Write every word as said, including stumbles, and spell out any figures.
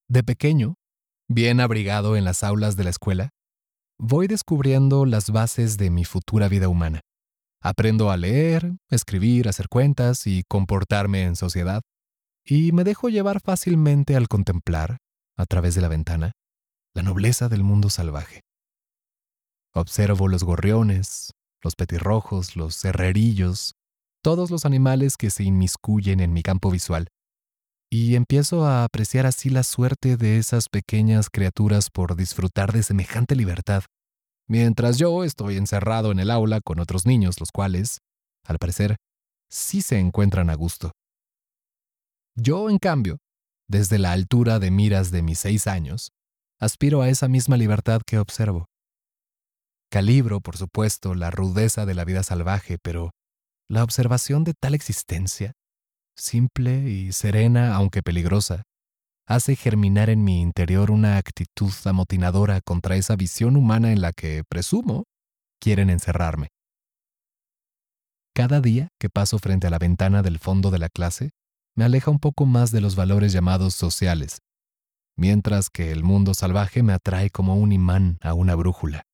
De pequeño, bien abrigado en las aulas de la escuela, voy descubriendo las bases de mi futura vida humana. Aprendo a leer, escribir, hacer cuentas y comportarme en sociedad, y me dejo llevar fácilmente al contemplar, a través de la ventana, la nobleza del mundo salvaje. Observo los gorriones, los petirrojos, los herrerillos, todos los animales que se inmiscuyen en mi campo visual, y empiezo a apreciar así la suerte de esas pequeñas criaturas por disfrutar de semejante libertad, mientras yo estoy encerrado en el aula con otros niños, los cuales, al parecer, sí se encuentran a gusto. Yo, en cambio, desde la altura de miras de mis seis años, aspiro a esa misma libertad que observo. Calibro, por supuesto, la rudeza de la vida salvaje, pero la observación de tal existencia, simple y serena aunque peligrosa, hace germinar en mi interior una actitud amotinadora contra esa visión humana en la que, presumo, quieren encerrarme. Cada día que paso frente a la ventana del fondo de la clase, me aleja un poco más de los valores llamados sociales, mientras que el mundo salvaje me atrae como un imán a una brújula.